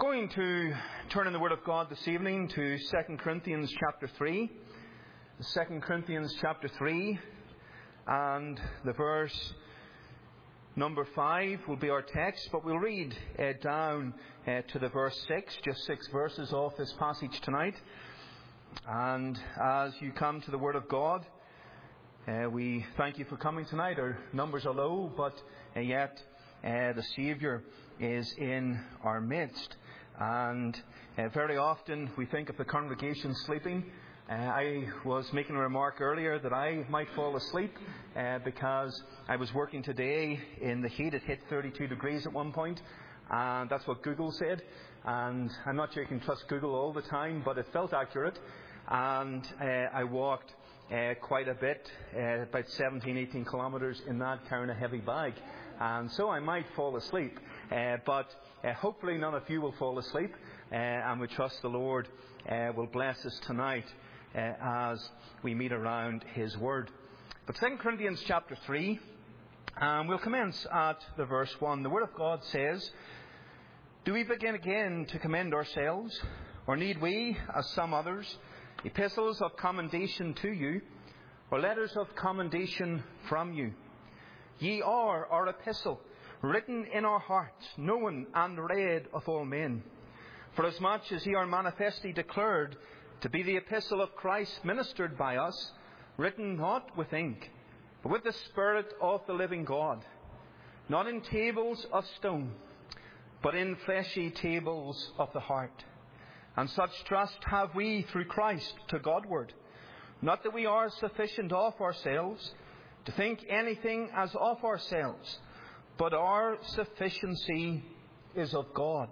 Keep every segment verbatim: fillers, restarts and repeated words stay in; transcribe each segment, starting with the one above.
going to turn in the Word of God this evening to Second Corinthians chapter three. Second Corinthians chapter three, and the verse number five will be our text, but we'll read uh, down uh, to the verse six, just six verses off this passage tonight. And as you come to the Word of God, uh, we thank you for coming tonight. Our numbers are low, but uh, yet uh, the Saviour is in our midst. And uh, very often we think of the congregation sleeping. Uh, I was making a remark earlier that I might fall asleep uh, because I was working today in the heat. It hit thirty-two degrees at one point, and that's what Google said. And I'm not sure you can trust Google all the time, but it felt accurate. And uh, I walked uh, quite a bit, uh, about seventeen, eighteen kilometres in that, carrying a heavy bag. And so I might fall asleep. Uh, but uh, hopefully none of you will fall asleep. Uh, and we trust the Lord uh, will bless us tonight uh, as we meet around His Word. But Second Corinthians chapter three, and we'll commence at the verse one. The Word of God says, "Do we begin again to commend ourselves? Or need we, as some others, epistles of commendation to you, or letters of commendation from you? Ye are our epistle, written in our hearts, known and read of all men. For as much as ye are manifestly declared to be the epistle of Christ ministered by us, written not with ink, but with the Spirit of the living God, not in tables of stone, but in fleshy tables of the heart. And such trust have we through Christ to Godward, not that we are sufficient of ourselves to think anything as of ourselves, but our sufficiency is of God,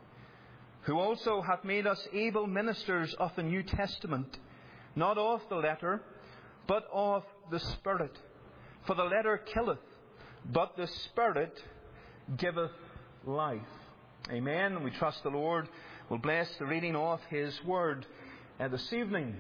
who also hath made us able ministers of the New Testament, not of the letter, but of the Spirit. For the letter killeth, but the Spirit giveth life." Amen. And we trust the Lord will bless the reading of His Word uh, this evening.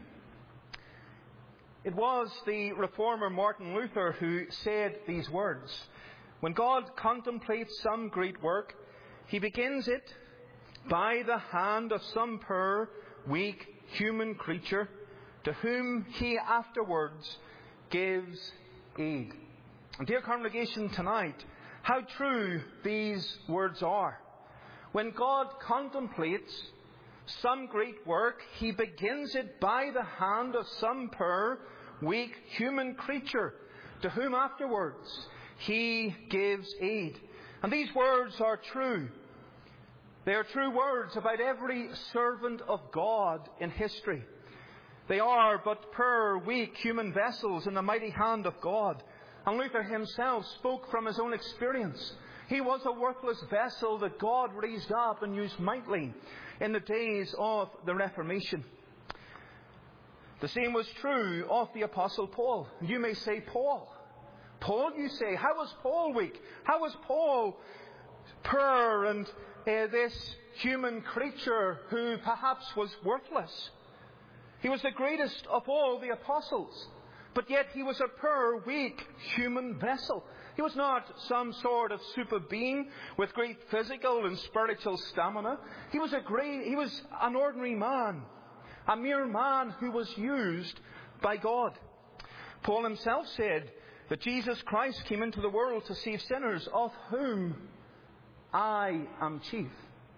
It was the reformer Martin Luther who said these words: "When God contemplates some great work, He begins it by the hand of some poor, weak, human creature, to whom He afterwards gives aid." And dear congregation, tonight, how true these words are. When God contemplates some great work, He begins it by the hand of some poor, weak, human creature, to whom afterwards He gives aid. And these words are true. They are true words about every servant of God in history. They are but poor, weak human vessels in the mighty hand of God. And Luther himself spoke from his own experience. He was a worthless vessel that God raised up and used mightily in the days of the Reformation. The same was true of the Apostle Paul. You may say, Paul. Paul, you say, how was Paul weak? How was Paul poor and uh, this human creature who perhaps was worthless? He was the greatest of all the apostles, but yet he was a poor, weak human vessel. He was not some sort of super being with great physical and spiritual stamina. He was a great, he was an ordinary man, a mere man who was used by God. Paul himself said that Jesus Christ came into the world to save sinners, of whom I am chief.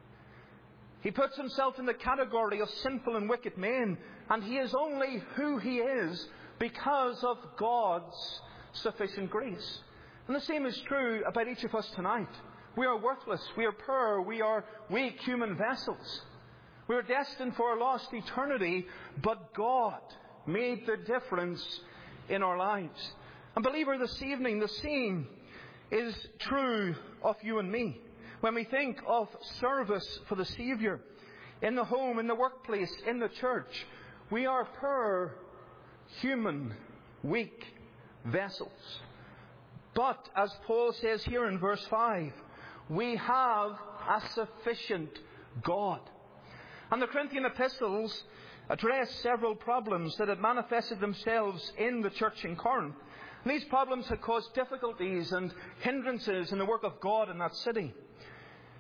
He puts himself in the category of sinful and wicked men, and he is only who he is because of God's sufficient grace. And the same is true about each of us tonight. We are worthless, we are poor, we are weak human vessels. We are destined for a lost eternity, but God made the difference in our lives. And believer, this evening, the same is true of you and me. When we think of service for the Saviour, in the home, in the workplace, in the church, we are poor, human, weak vessels. But, as Paul says here in verse five, we have a sufficient God. And the Corinthian epistles address several problems that had manifested themselves in the church in Corinth. And these problems had caused difficulties and hindrances in the work of God in that city.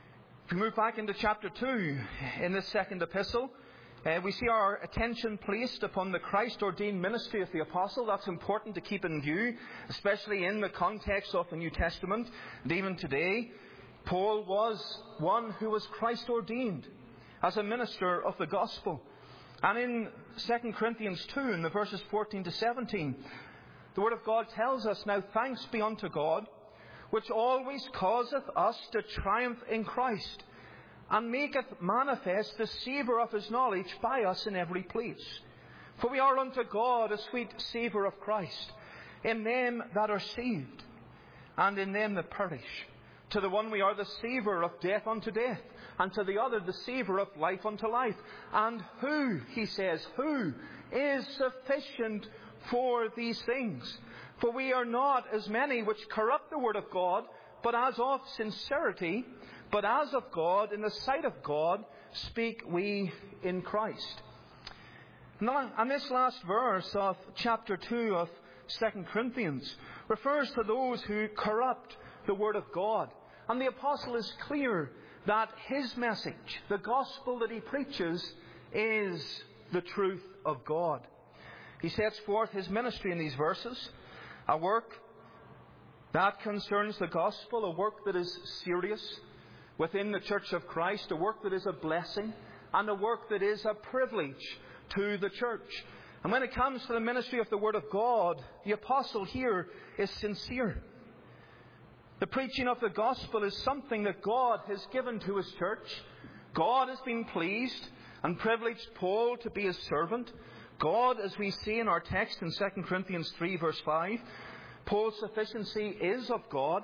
If we move back into chapter two, in this second epistle, uh, we see our attention placed upon the Christ-ordained ministry of the apostle. That's important to keep in view, especially in the context of the New Testament. And even today, Paul was one who was Christ-ordained as a minister of the gospel. And in Second Corinthians two, in the verses fourteen to seventeen, the Word of God tells us, "Now thanks be unto God, which always causeth us to triumph in Christ, and maketh manifest the savour of his knowledge by us in every place. For we are unto God a sweet savour of Christ, in them that are saved, and in them that perish. To the one we are the savour of death unto death, and to the other the savour of life unto life. And who," he says, "who is sufficient for these things? For we are not as many which corrupt the word of God, but as of sincerity, but as of God, in the sight of God, speak we in Christ." Now, and this last verse of chapter two of Second Corinthians refers to those who corrupt the word of God. And the apostle is clear that his message, the gospel that he preaches, is the truth of God. He sets forth his ministry in these verses. A work that concerns the gospel, a work that is serious within the Church of Christ, a work that is a blessing, and a work that is a privilege to the church. And when it comes to the ministry of the Word of God, the apostle here is sincere. The preaching of the gospel is something that God has given to his church. God has been pleased and privileged Paul to be his servant. God, as we see in our text in Second Corinthians three, verse five, Paul's sufficiency is of God.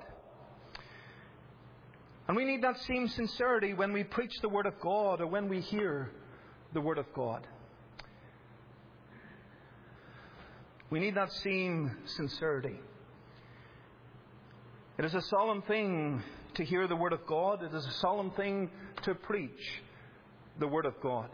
And we need that same sincerity when we preach the Word of God or when we hear the Word of God. We need that same sincerity. It is a solemn thing to hear the Word of God. It is a solemn thing to preach the Word of God.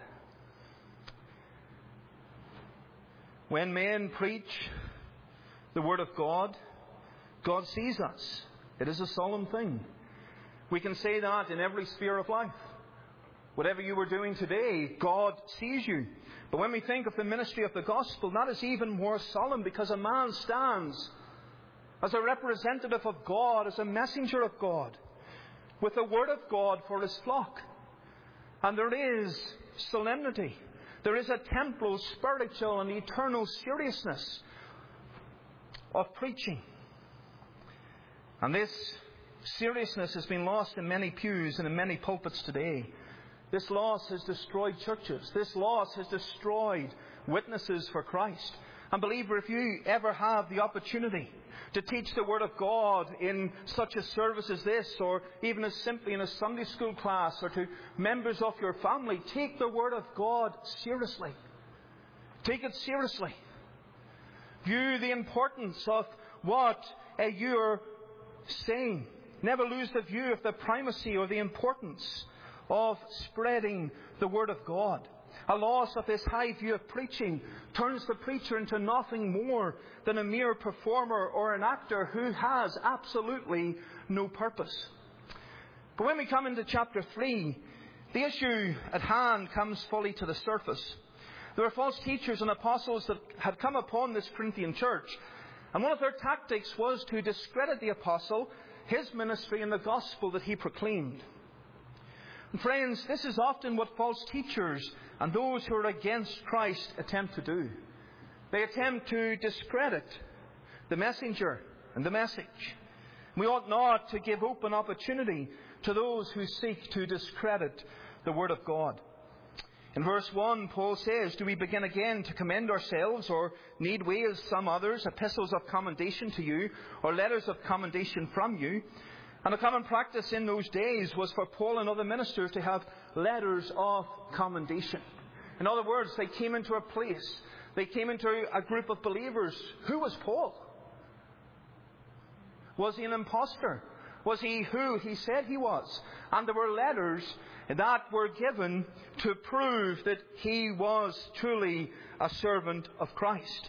When men preach the Word of God, God sees us. It is a solemn thing. We can say that in every sphere of life. Whatever you were doing today, God sees you. But when we think of the ministry of the gospel, that is even more solemn, because a man stands as a representative of God, as a messenger of God, with the Word of God for his flock. And there is solemnity. There is a temporal, spiritual, and eternal seriousness of preaching. And this seriousness has been lost in many pews and in many pulpits today. This loss has destroyed churches. This loss has destroyed witnesses for Christ. And believer, if you ever have the opportunity to teach the Word of God in such a service as this, or even as simply in a Sunday school class, or to members of your family, take the Word of God seriously. Take it seriously. View the importance of what uh, you're saying. Never lose the view of the primacy or the importance of spreading the Word of God. A loss of this high view of preaching turns the preacher into nothing more than a mere performer or an actor who has absolutely no purpose. But when we come into chapter three, the issue at hand comes fully to the surface. There were false teachers and apostles that had come upon this Corinthian church, and one of their tactics was to discredit the apostle, his ministry, and the gospel that he proclaimed. And friends, this is often what false teachers and those who are against Christ attempt to do. They attempt to discredit the messenger and the message. We ought not to give open opportunity to those who seek to discredit the Word of God. In verse one, Paul says, "Do we begin again to commend ourselves, or need we, as some others, epistles of commendation to you, or letters of commendation from you?" And a common practice in those days was for Paul and other ministers to have letters of commendation. In other words, they came into a place, they came into a group of believers. Who was Paul? Was he an impostor? Was he who he said he was? And there were letters that were given to prove that he was truly a servant of Christ.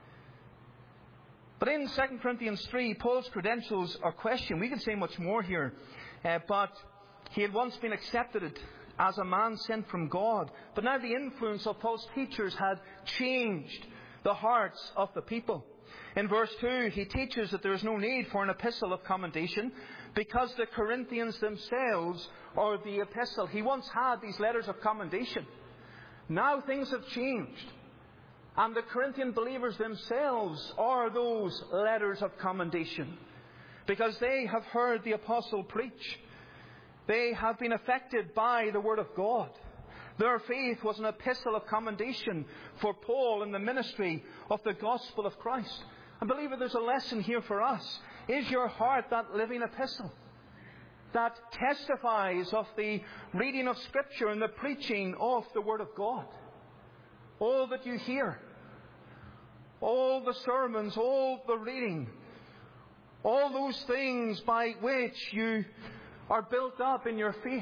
But in Second Corinthians three, Paul's credentials are questioned. We can say much more here, uh, but He had once been accepted as a man sent from God, but now the influence of false teachers had changed the hearts of the people. In verse two, he teaches that there is no need for an epistle of commendation because the Corinthians themselves are the epistle. He once had these letters of commendation. Now things have changed, and the Corinthian believers themselves are those letters of commendation because they have heard the apostle preach. They have been affected by the Word of God. Their faith was an epistle of commendation for Paul in the ministry of the gospel of Christ. And believer, there's a lesson here for us. Is your heart that living epistle that testifies of the reading of Scripture and the preaching of the Word of God? All that you hear, all the sermons, all the reading, all those things by which you are built up in your faith.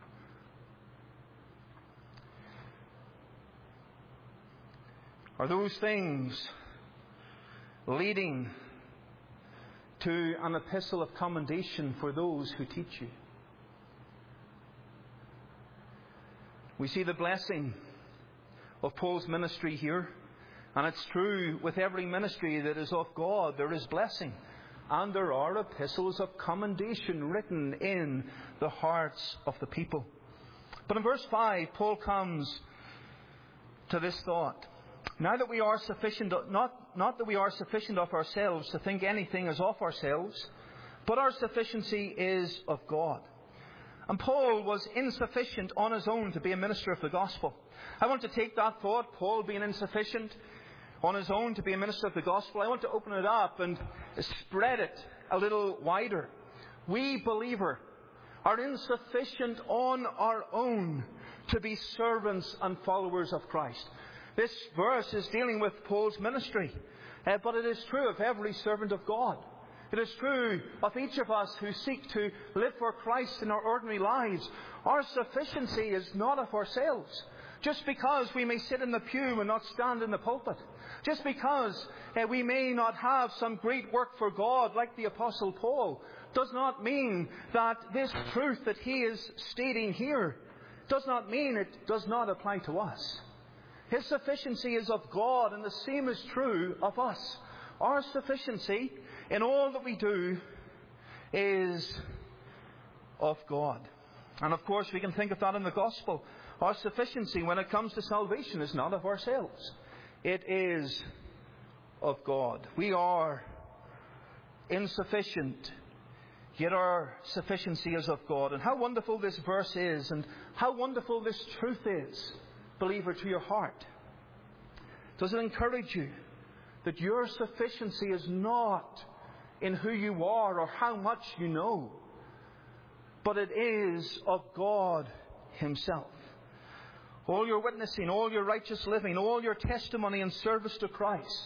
Are those things leading to an epistle of commendation for those who teach you? We see the blessing of Paul's ministry here, and it's true with every ministry that is of God. There is blessing, and there are epistles of commendation written in the hearts of the people. But in verse five, Paul comes to this thought. Now that we are sufficient, not, not that we are sufficient of ourselves to think anything is of ourselves, but our sufficiency is of God. And Paul was insufficient on his own to be a minister of the gospel. I want to take that thought, Paul being insufficient on his own to be a minister of the gospel, I want to open it up and spread it a little wider. We, believer, are insufficient on our own to be servants and followers of Christ. This verse is dealing with Paul's ministry, uh, but it is true of every servant of God. It is true of each of us who seek to live for Christ in our ordinary lives. Our sufficiency is not of ourselves. Just because we may sit in the pew and not stand in the pulpit, just because uh, we may not have some great work for God like the Apostle Paul, does not mean that this truth that he is stating here does not mean it does not apply to us. His sufficiency is of God, and the same is true of us. Our sufficiency in all that we do is of God. And of course we can think of that in the gospel. Our sufficiency when it comes to salvation is not of ourselves. It is of God. We are insufficient, yet our sufficiency is of God. And how wonderful this verse is, and how wonderful this truth is, believer, to your heart. Does it encourage you that your sufficiency is not in who you are or how much you know, but it is of God Himself? All your witnessing, all your righteous living, all your testimony and service to Christ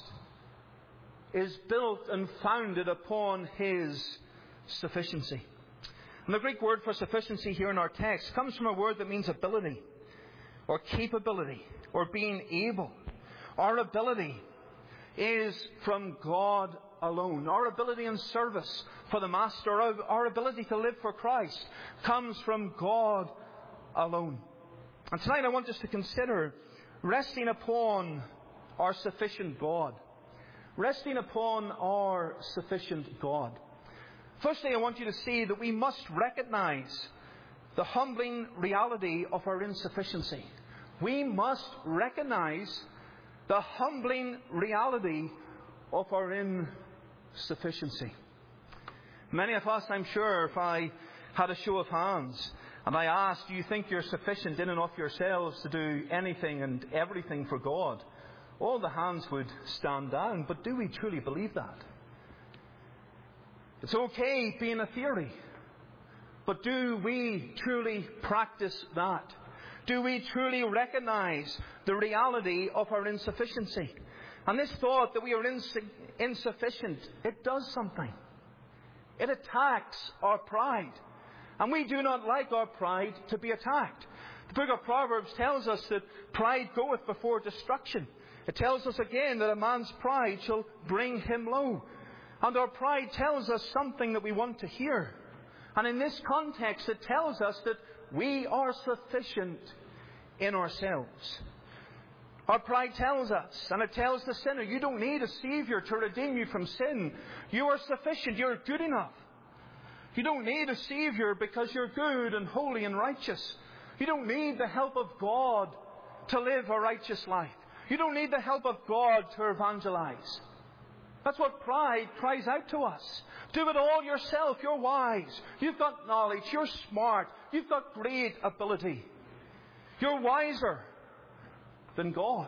is built and founded upon His sufficiency. And the Greek word for sufficiency here in our text comes from a word that means ability, or capability, or being able. Our ability is from God alone. Our ability in service for the Master, our, our ability to live for Christ, comes from God alone. And tonight I want us to consider resting upon our sufficient God. Resting upon our sufficient God. Firstly, I want you to see that we must recognize the humbling reality of our insufficiency. We must recognize the humbling reality of our insufficiency. Many of us, I'm sure, if I had a show of hands and I asked, do you think you're sufficient in and of yourselves to do anything and everything for God? All the hands would stand down. But do we truly believe that? It's okay being a theory, but do we truly practice that? Do we truly recognize the reality of our insufficiency? And this thought that we are ins- insufficient, it does something. It attacks our pride. And we do not like our pride to be attacked. The book of Proverbs tells us that pride goeth before destruction. It tells us again that a man's pride shall bring him low. And our pride tells us something that we want to hear. And in this context, it tells us that we are sufficient in ourselves. Our pride tells us, and it tells the sinner, you don't need a Savior to redeem you from sin. You are sufficient. You're good enough. You don't need a Savior because you're good and holy and righteous. You don't need the help of God to live a righteous life. You don't need the help of God to evangelize. That's what pride cries out to us. Do it all yourself. You're wise. You've got knowledge. You're smart. You've got great ability. You're wiser than God.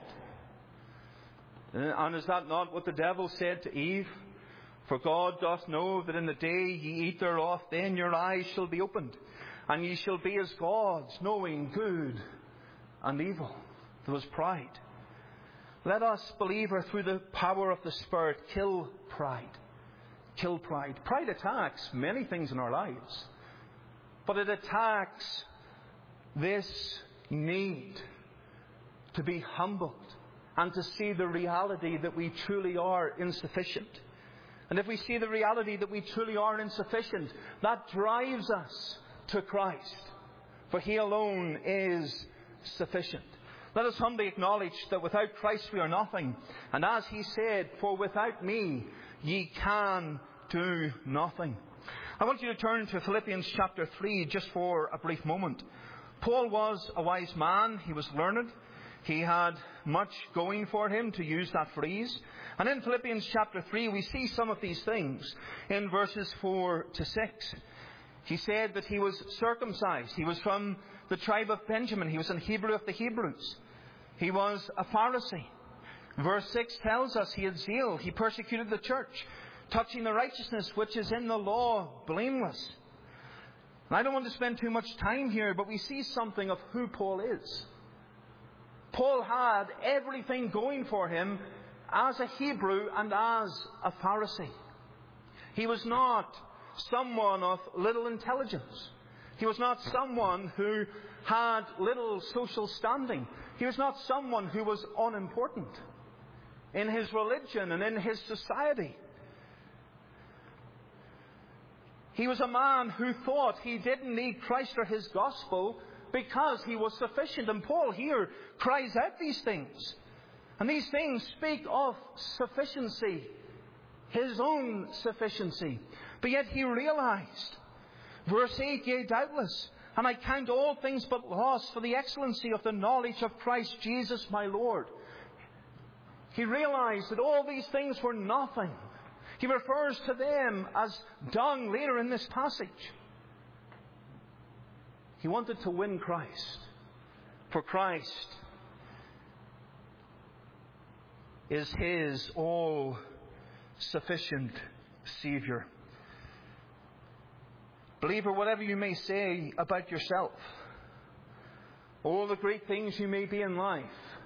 And is that not what the devil said to Eve? For God doth know that in the day ye eat thereof, then your eyes shall be opened, and ye shall be as gods, knowing good and evil. There was pride. Let us, believer, through the power of the Spirit, kill pride. Kill pride. Pride attacks many things in our lives. But it attacks this need to be humbled and to see the reality that we truly are insufficient. And if we see the reality that we truly are insufficient, that drives us to Christ. For He alone is sufficient. Let us humbly acknowledge that without Christ we are nothing. And as He said, for without me ye can do nothing. I want you to turn to Philippians chapter three just for a brief moment. Paul was a wise man. He was learned. He had much going for him, to use that phrase. And in Philippians chapter three we see some of these things in verses four to six. He said that he was circumcised. He was from the tribe of Benjamin. He was an Hebrew of the Hebrews. He was a Pharisee. Verse six tells us he had zeal. He persecuted the church, touching the righteousness which is in the law, blameless. And I don't want to spend too much time here, but we see something of who Paul is. Paul had everything going for him as a Hebrew and as a Pharisee. He was not someone of little intelligence. He was not someone who had little social standing. He was not someone who was unimportant in his religion and in his society. He was a man who thought he didn't need Christ or His gospel because he was sufficient. And Paul here cries out these things. And these things speak of sufficiency, his own sufficiency. But yet he realized, verse eight, yea, doubtless, and I count all things but loss for the excellency of the knowledge of Christ Jesus my Lord. He realized that all these things were nothing. He refers to them as dung later in this passage. He wanted to win Christ. For Christ is his all-sufficient Savior. Believer, whatever you may say about yourself, all the great things you may be in life,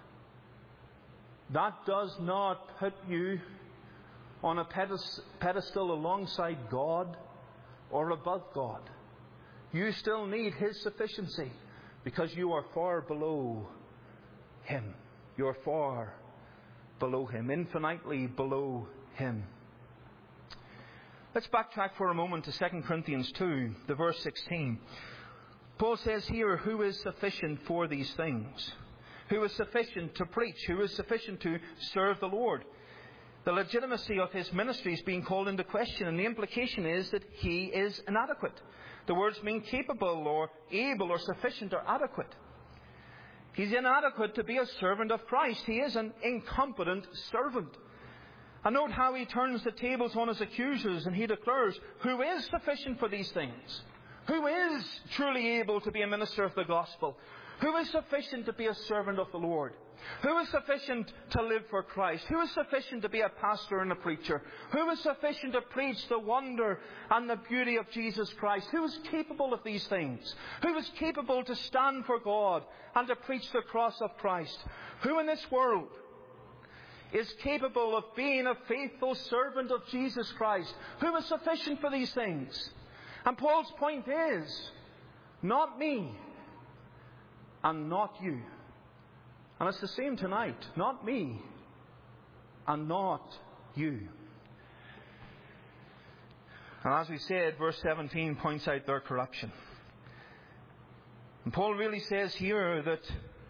that does not put you on a pedestal alongside God or above God. You still need His sufficiency because you are far below Him. You are far below Him, infinitely below Him. Let's backtrack for a moment to Second Corinthians two, the verse sixteen. Paul says here, who is sufficient for these things? Who is sufficient to preach? Who is sufficient to serve the Lord? The legitimacy of his ministry is being called into question, and the implication is that he is inadequate. The words mean capable or able or sufficient or adequate. He's inadequate to be a servant of Christ. He is an incompetent servant. And note how he turns the tables on his accusers, and he declares, who is sufficient for these things? Who is truly able to be a minister of the gospel? Who is sufficient to be a servant of the Lord? Who is sufficient to live for Christ? Who is sufficient to be a pastor and a preacher? Who is sufficient to preach the wonder and the beauty of Jesus Christ? Who is capable of these things? Who is capable to stand for God and to preach the cross of Christ? Who in this world is capable of being a faithful servant of Jesus Christ? Who is sufficient for these things? And Paul's point is, not me and not you. And it's the same tonight. Not me and not you. And as we said, verse seventeen points out their corruption. And Paul really says here that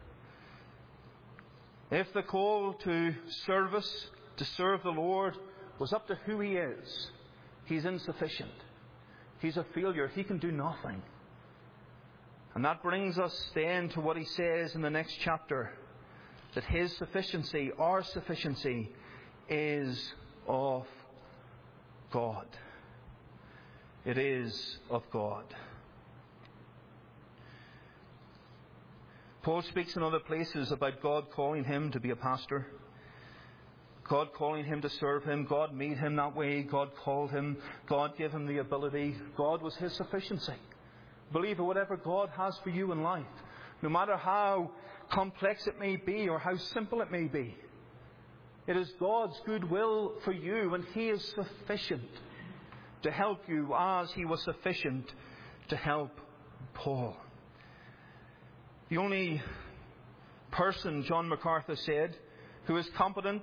if the call to service, to serve the Lord, was up to who he is, he's insufficient. He's a failure. He can do nothing. And that brings us then to what he says in the next chapter, that his sufficiency, our sufficiency, is of God. It is of God. Paul speaks in other places about God calling him to be a pastor, God calling him to serve him. God made him that way. God called him. God gave him the ability. God was his sufficiency. Believer, whatever God has for you in life, no matter how complex it may be or how simple it may be, it is God's good will for you, and he is sufficient to help you as he was sufficient to help Paul. The only person, John MacArthur said, who is competent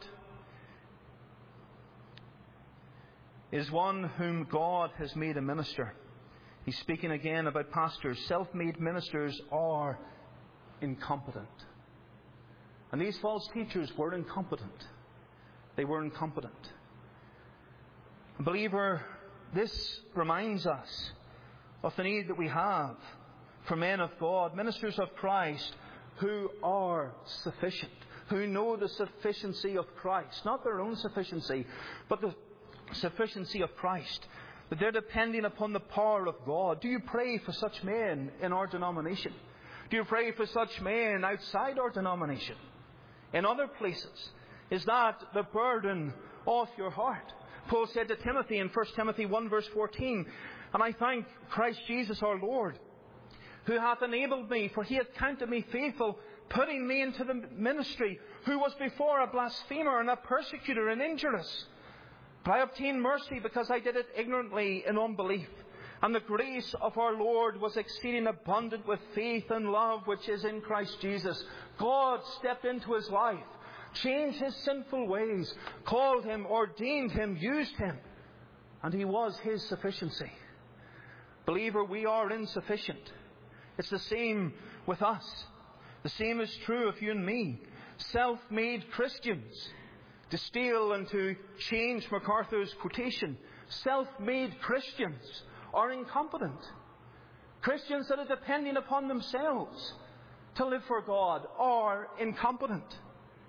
is one whom God has made a minister. He's speaking again about pastors. Self-made ministers are incompetent. And these false teachers were incompetent. They were incompetent. Believer, this reminds us of the need that we have for men of God, ministers of Christ, who are sufficient, who know the sufficiency of Christ, not their own sufficiency, but the sufficiency of Christ, that they're depending upon the power of God. Do you pray for such men in our denomination? Do you pray for such men outside our denomination, in other places? Is that the burden of your heart? Paul said to Timothy in First Timothy one verse fourteen, "And I thank Christ Jesus our Lord, who hath enabled me, for he hath counted me faithful, putting me into the ministry, who was before a blasphemer and a persecutor and injurious. But I obtained mercy because I did it ignorantly in unbelief. And the grace of our Lord was exceeding abundant with faith and love which is in Christ Jesus." God stepped into his life, changed his sinful ways, called him, ordained him, used him, and he was his sufficiency. Believer, we are insufficient. It's the same with us. The same is true of you and me. Self-made Christians, to steal and to change MacArthur's quotation, self-made Christians are incompetent. Christians that are depending upon themselves to live for God are incompetent.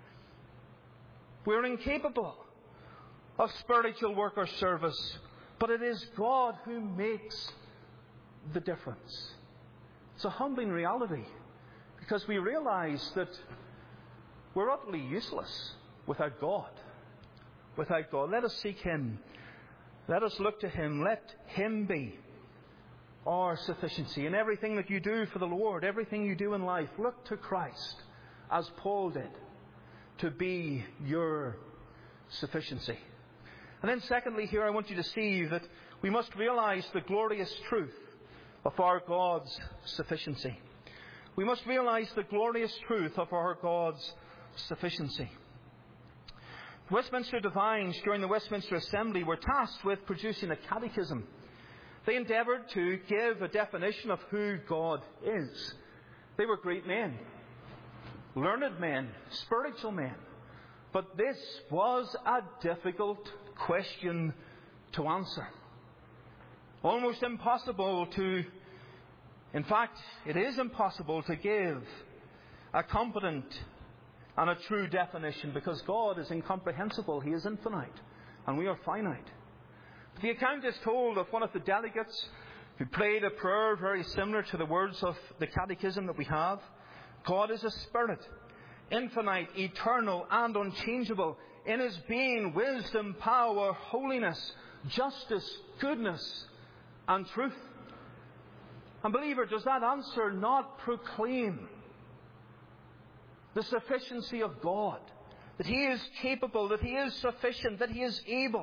We're incapable of spiritual work or service, but it is God who makes the difference. It's a humbling reality, because we realize that we're utterly useless without God. Without God. Let us seek him. Let us look to him. Let him be our sufficiency. In everything that you do for the Lord, everything you do in life, look to Christ, as Paul did, to be your sufficiency. And then secondly, here I want you to see that we must realize the glorious truth of our God's sufficiency. We must realize the glorious truth of our God's sufficiency. The Westminster Divines during the Westminster Assembly were tasked with producing a catechism. They endeavoured to give a definition of who God is. They were great men, learned men, spiritual men. But this was a difficult question to answer. Almost impossible to, in fact, it is impossible to give a competent and a true definition, because God is incomprehensible. He is infinite, and we are finite. But the account is told of one of the delegates who prayed a prayer very similar to the words of the catechism that we have. God is a spirit, infinite, eternal, and unchangeable, in his being, wisdom, power, holiness, justice, goodness, and truth. And believer, does that answer not proclaim the sufficiency of God? That he is capable, that he is sufficient, that he is able.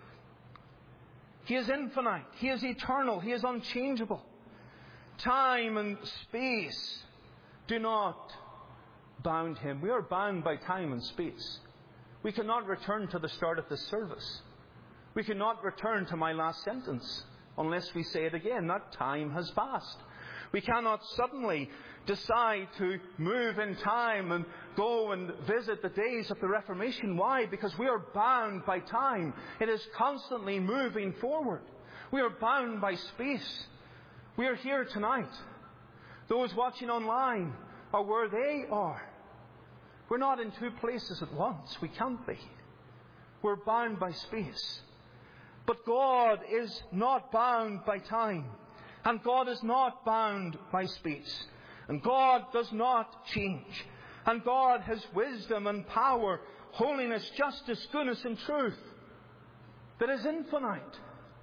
He is infinite, he is eternal, he is unchangeable. Time and space do not bound him. We are bound by time and space. We cannot return to the start of this service. We cannot return to my last sentence unless we say it again. That time has passed. We cannot suddenly decide to move in time and go and visit the days of the Reformation. Why? Because we are bound by time. It is constantly moving forward. We are bound by space. We are here tonight. Those watching online are where they are. We're not in two places at once. We can't be. We're bound by space. But God is not bound by time. And God is not bound by space. And God does not change. And God has wisdom and power, holiness, justice, goodness and truth that is infinite.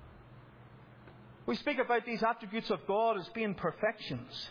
We speak about these attributes of God as being perfections.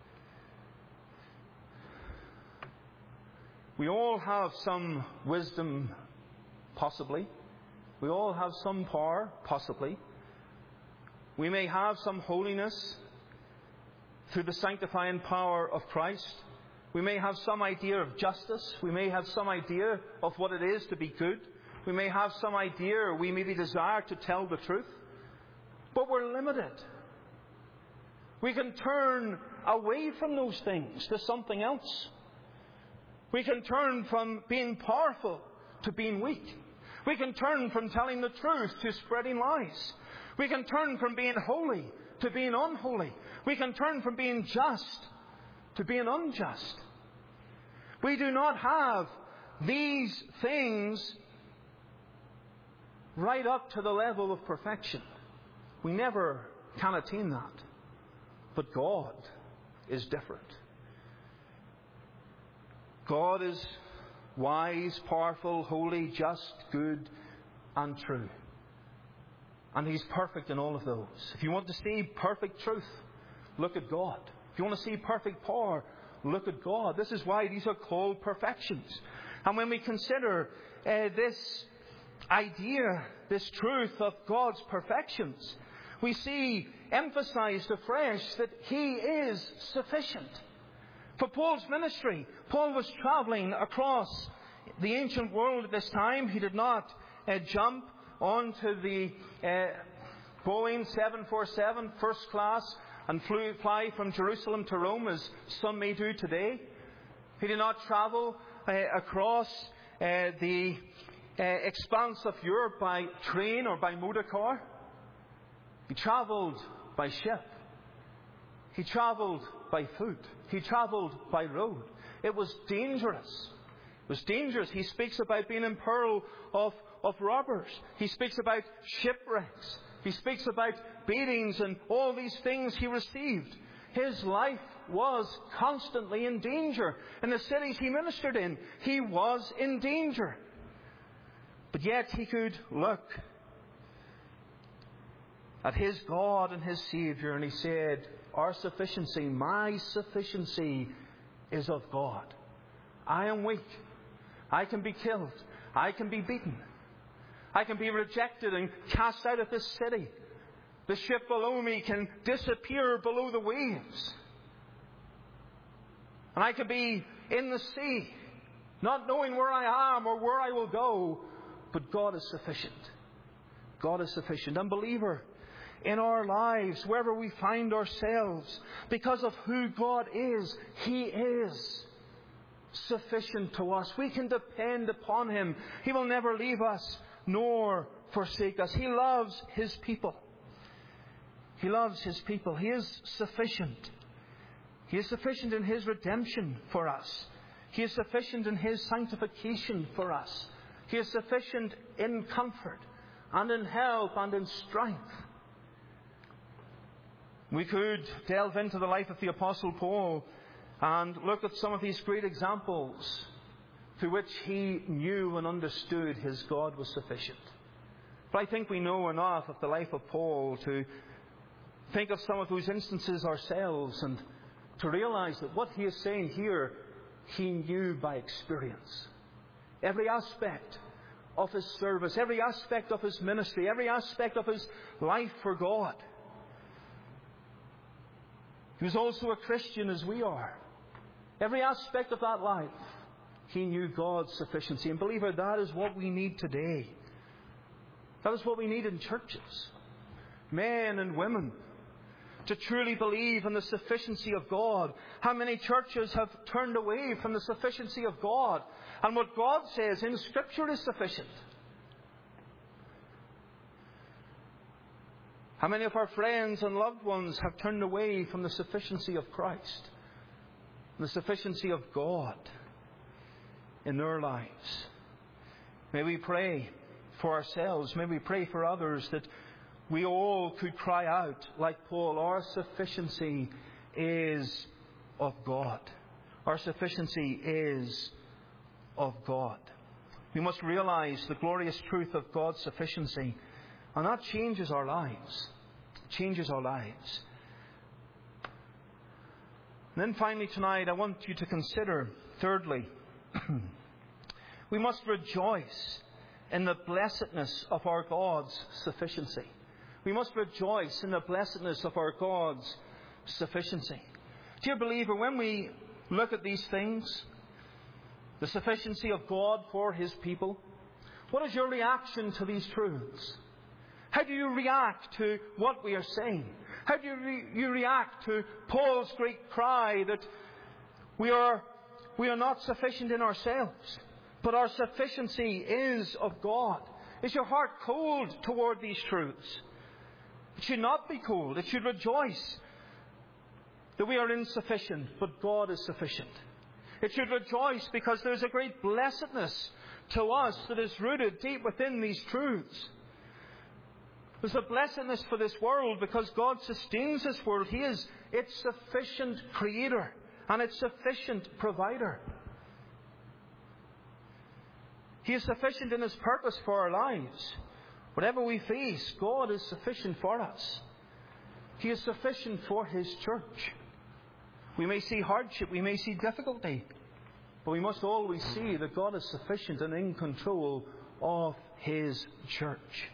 We all have some wisdom, possibly. We all have some power, possibly. We may have some holiness through the sanctifying power of Christ. We may have some idea of justice. We may have some idea of what it is to be good. We may have some idea, or we maybe desire to tell the truth. But we're limited. We can turn away from those things to something else. We can turn from being powerful to being weak. We can turn from telling the truth to spreading lies. We can turn from being holy to being unholy. We can turn from being just to being unjust. We do not have these things right up to the level of perfection. We never can attain that. But God is different. God is wise, powerful, holy, just, good, and true. And He's perfect in all of those. If you want to see perfect truth, look at God. If you want to see perfect power, look at God. This is why these are called perfections. And when we consider uh, this idea, this truth of God's perfections, we see emphasized afresh that He is sufficient. For Paul's ministry, Paul was traveling across the ancient world at this time. He did not uh, jump onto the uh, Boeing seven forty-seven first class and flew, fly from Jerusalem to Rome as some may do today. He did not travel uh, across uh, the uh, expanse of Europe by train or by motor car. He travelled by ship. He travelled by foot. He travelled by road. It was dangerous. It was dangerous. He speaks about being in peril of, of robbers. He speaks about shipwrecks. He speaks about beatings and all these things he received. His life was constantly in danger. In the cities he ministered in, he was in danger. But yet he could look at his God and his Saviour, and he said, our sufficiency, my sufficiency is of God. I am weak. I can be killed. I can be beaten. I can be rejected and cast out of this city. The ship below me can disappear below the waves. And I can be in the sea, not knowing where I am or where I will go. But God is sufficient. God is sufficient. Unbeliever, in our lives, wherever we find ourselves, because of who God is, He is sufficient to us. We can depend upon Him. He will never leave us nor forsake us. He loves His people. He loves His people. He is sufficient. He is sufficient in His redemption for us. He is sufficient in His sanctification for us. He is sufficient in comfort and in help and in strength. We could delve into the life of the Apostle Paul and look at some of these great examples through which he knew and understood his God was sufficient. But I think we know enough of the life of Paul to think of some of those instances ourselves and to realize that what he is saying here, he knew by experience. Every aspect of his service, every aspect of his ministry, every aspect of his life for God. He was also a Christian as we are. Every aspect of that life, he knew God's sufficiency. And believer, that is what we need today. That is what we need in churches. Men and women to truly believe in the sufficiency of God. How many churches have turned away from the sufficiency of God and what God says in Scripture is sufficient? How many of our friends and loved ones have turned away from the sufficiency of Christ, the sufficiency of God in their lives? May we pray for ourselves, may we pray for others, that we all could cry out like Paul, our sufficiency is of God. Our sufficiency is of God. We must realize the glorious truth of God's sufficiency, and that changes our lives. It changes our lives. And then finally tonight, I want you to consider, thirdly, we must rejoice in the blessedness of our God's sufficiency. We must rejoice in the blessedness of our God's sufficiency. Dear believer, when we look at these things, the sufficiency of God for His people, what is your reaction to these truths? How do you react to what we are saying? How do you, re- you react to Paul's great cry that we are, we are not sufficient in ourselves, but our sufficiency is of God? Is your heart cold toward these truths? It should not be cold. It should rejoice that we are insufficient, but God is sufficient. It should rejoice because there is a great blessedness to us that is rooted deep within these truths. There's a blessedness for this world because God sustains this world. He is its sufficient creator and its sufficient provider. He is sufficient in His purpose for our lives. Whatever we face, God is sufficient for us. He is sufficient for His church. We may see hardship, we may see difficulty, but we must always see that God is sufficient and in control of His church.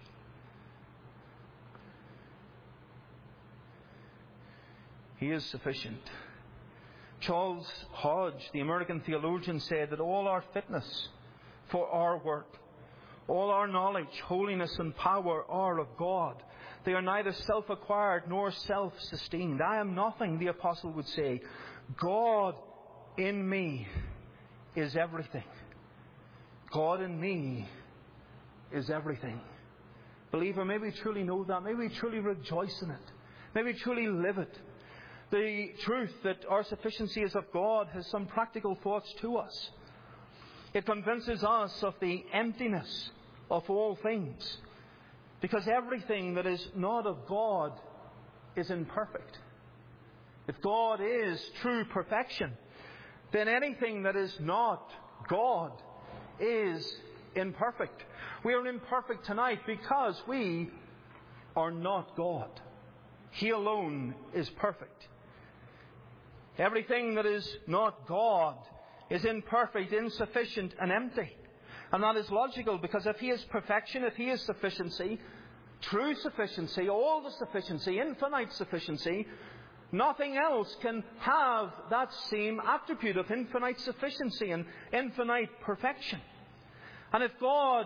He is sufficient. Charles Hodge, the American theologian, said that all our fitness for our work, all our knowledge, holiness and power are of God. They are neither self-acquired nor self-sustained. I am nothing, the apostle would say. God in me is everything. God in me is everything. Believer, may we truly know that. May we truly rejoice in it. May we truly live it. The truth that our sufficiency is of God has some practical thoughts to us. It convinces us of the emptiness of all things, because everything that is not of God is imperfect. If God is true perfection, then anything that is not God is imperfect. We are imperfect tonight because we are not God. He alone is perfect. Everything that is not God is imperfect, insufficient, and empty. And that is logical, because if He is perfection, if He is sufficiency, true sufficiency, all the sufficiency, infinite sufficiency, nothing else can have that same attribute of infinite sufficiency and infinite perfection. And if God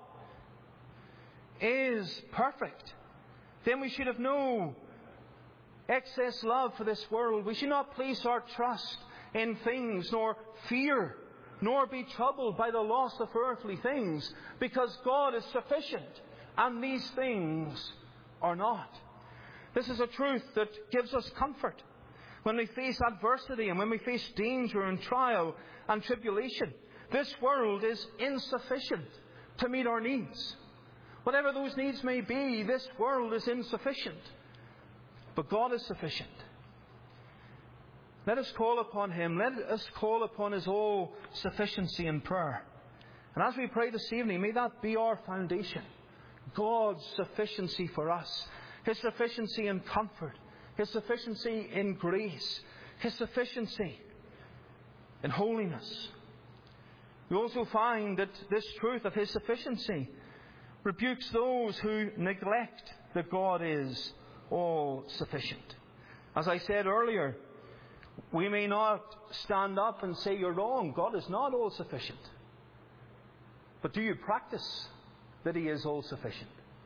is perfect, then we should have no excess love for this world. We should not place our trust in things, nor fear, nor be troubled by the loss of earthly things, because God is sufficient, and these things are not. This is a truth that gives us comfort when we face adversity and when we face danger and trial and tribulation. This world is insufficient to meet our needs. Whatever those needs may be, this world is insufficient. But God is sufficient. Let us call upon Him. Let us call upon His all-sufficiency in prayer. And as we pray this evening, may that be our foundation. God's sufficiency for us. His sufficiency in comfort. His sufficiency in grace. His sufficiency in holiness. We also find that this truth of His sufficiency rebukes those who neglect that God is all sufficient. As I said earlier, we may not stand up and say you're wrong. God is not all sufficient. But do you practice that He is all sufficient?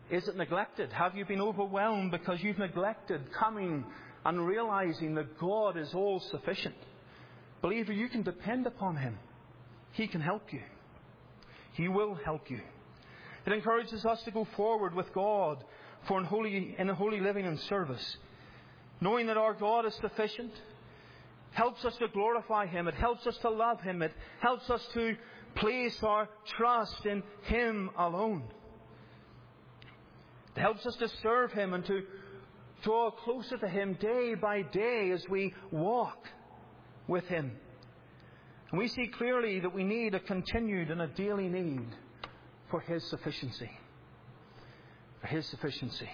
Is it neglected? Have you been overwhelmed because you've neglected coming and realizing that God is all sufficient? Believer, you can depend upon Him. He can help you. He will help you. It encourages us to go forward with God for in holy, in a holy living and service. Knowing that our God is sufficient helps us to glorify Him. It helps us to love Him. It helps us to place our trust in Him alone. It helps us to serve Him and to draw closer to Him day by day as we walk with Him. And we see clearly that we need a continued and a daily need for His sufficiency. For His sufficiency.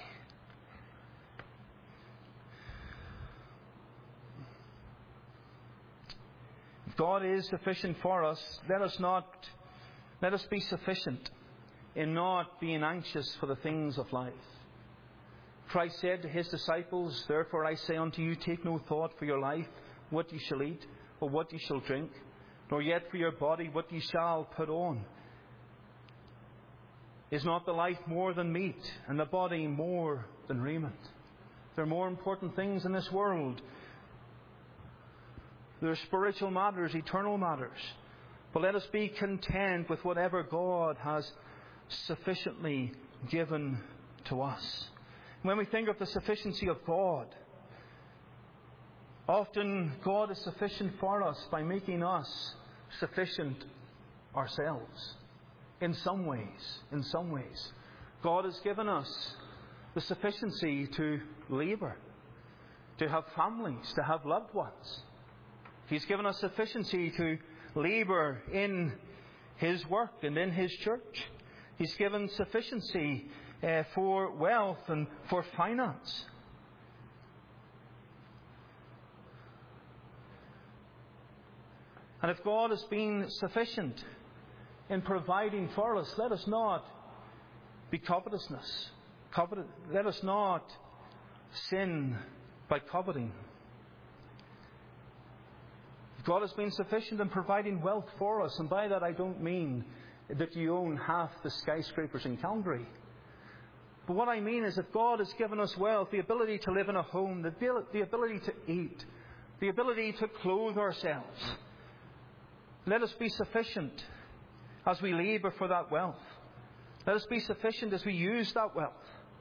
If God is sufficient for us, let us not, let us be sufficient in not being anxious for the things of life. Christ said to His disciples, "Therefore I say unto you, take no thought for your life, what ye shall eat, or what ye shall drink, nor yet for your body, what ye shall put on. Is not the life more than meat, and the body more than raiment?" There are more important things in this world. There are spiritual matters, eternal matters. But let us be content with whatever God has sufficiently given to us. When we think of the sufficiency of God, often God is sufficient for us by making us sufficient ourselves. In some ways, in some ways. God has given us the sufficiency to labour, to have families, to have loved ones. He's given us sufficiency to labour in His work and in His church. He's given sufficiency uh, for wealth and for finance. And if God has been sufficient in providing for us, let us not be covetousness. Covet- let us not sin by coveting. God has been sufficient in providing wealth for us, and by that I don't mean that you own half the skyscrapers in Calgary. But what I mean is that God has given us wealth, the ability to live in a home, the, the ability to eat, the ability to clothe ourselves. Let us be sufficient as we labour for that wealth. Let us be sufficient as we use that wealth.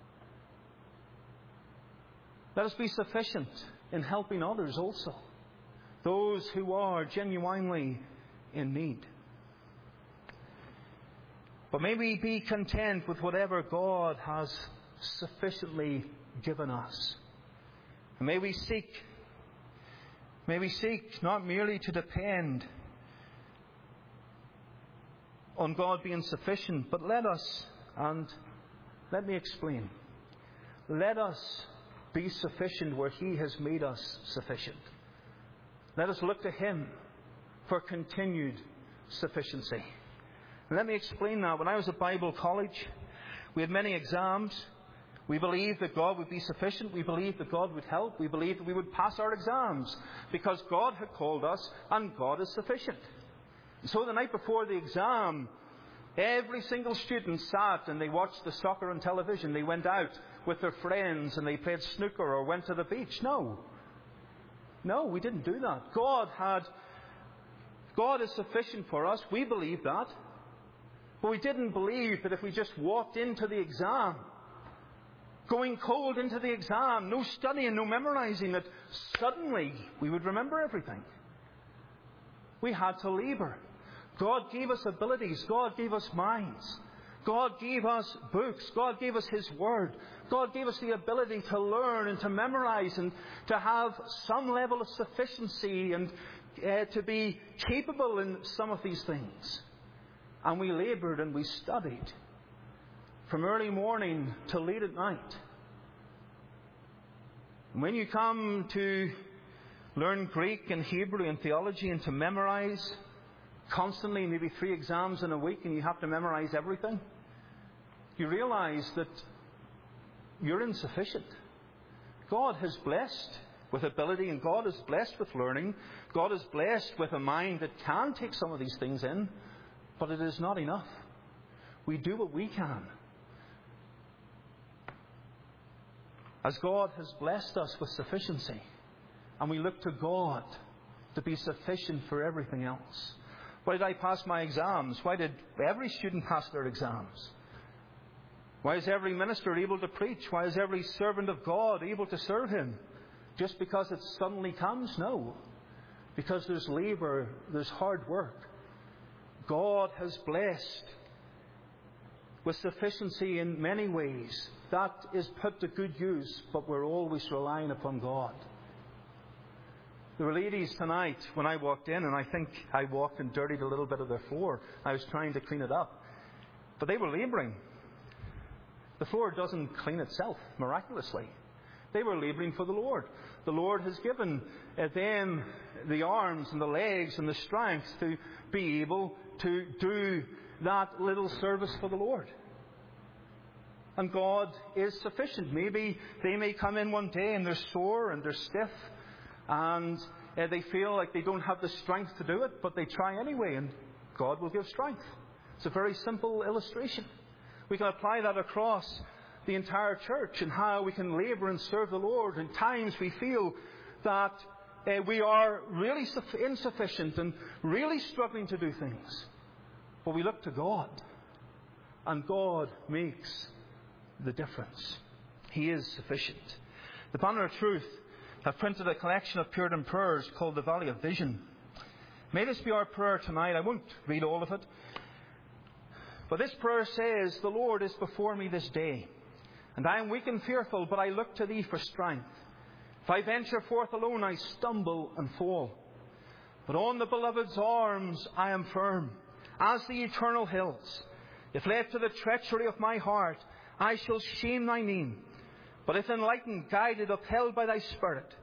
Let us be sufficient in helping others also. Those who are genuinely in need. But may we be content with whatever God has sufficiently given us. And may we seek, may we seek not merely to depend on God being sufficient, but let us, and let me explain, let us be sufficient where He has made us sufficient. Let us look to Him for continued sufficiency. And let me explain that. When I was at Bible college, we had many exams. We believed that God would be sufficient. We believed that God would help. We believed that we would pass our exams because God had called us and God is sufficient. And so the night before the exam, every single student sat and they watched the soccer on television. They went out with their friends and they played snooker or went to the beach. No. No, we didn't do that. God had, God is sufficient for us. We believe that. But we didn't believe that if we just walked into the exam, going cold into the exam, no studying, no memorizing, that suddenly we would remember everything. We had to labour. God gave us abilities. God gave us minds. God gave us books. God gave us His Word. God gave us the ability to learn and to memorize and to have some level of sufficiency and uh, to be capable in some of these things. And we laboured and we studied from early morning till late at night. And when you come to learn Greek and Hebrew and theology and to memorize constantly, maybe three exams in a week, and you have to memorize everything, you realize that you're insufficient. God has blessed with ability, and God is blessed with learning. God is blessed with a mind that can take some of these things in, but it is not enough. We do what we can. As God has blessed us with sufficiency, and we look to God to be sufficient for everything else. Why did I pass my exams? Why did every student pass their exams? Why is every minister able to preach? Why is every servant of God able to serve Him? Just because it suddenly comes? No. Because there's labour, there's hard work. God has blessed with sufficiency in many ways. That is put to good use, but we're always relying upon God. There were ladies tonight when I walked in, and I think I walked and dirtied a little bit of their floor. I was trying to clean it up. But they were labouring. The floor doesn't clean itself miraculously. They were labouring for the Lord. The Lord has given them the arms and the legs and the strength to be able to do that little service for the Lord. And God is sufficient. Maybe they may come in one day and they're sore and they're stiff and uh, they feel like they don't have the strength to do it, but they try anyway, and God will give strength. It's a very simple illustration. We can apply that across the entire church and how we can labour and serve the Lord. In times we feel that uh, we are really insufficient and really struggling to do things. But we look to God, and God makes the difference. He is sufficient. The Banner of Truth have printed a collection of Puritan prayers called the Valley of Vision. May this be our prayer tonight. I won't read all of it. But this prayer says, "The Lord is before me this day, and I am weak and fearful, but I look to Thee for strength. If I venture forth alone, I stumble and fall. But on the Beloved's arms I am firm, as the eternal hills. If led to the treachery of my heart, I shall shame Thy name. But if enlightened, guided, upheld by Thy Spirit,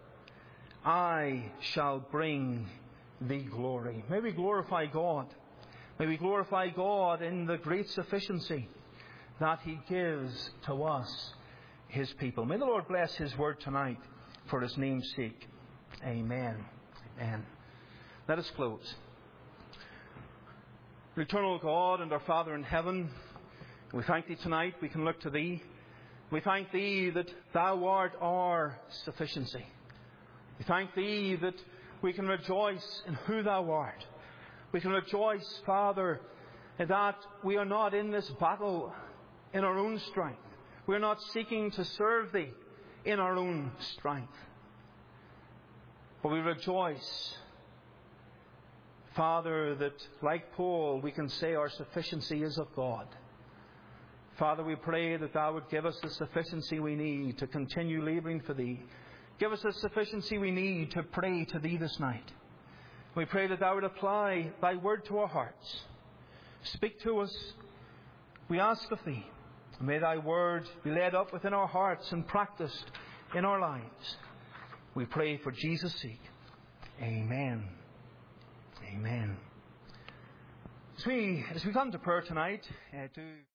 I shall bring Thee glory." May we glorify God. May we glorify God in the great sufficiency that He gives to us, His people. May the Lord bless His word tonight for His name's sake. Amen. Amen. Let us close. Eternal God and our Father in heaven, we thank Thee tonight. We can look to Thee. We thank Thee that Thou art our sufficiency. We thank Thee that we can rejoice in who Thou art. We can rejoice, Father, that we are not in this battle in our own strength. We are not seeking to serve Thee in our own strength. But we rejoice, Father, that like Paul, we can say our sufficiency is of God. Father, we pray that Thou would give us the sufficiency we need to continue labouring for Thee. Give us the sufficiency we need to pray to Thee this night. We pray that Thou would apply Thy word to our hearts. Speak to us, we ask of Thee. May Thy word be laid up within our hearts and practiced in our lives. We pray for Jesus' sake. Amen. Amen. As we, as we come to prayer tonight, uh, to...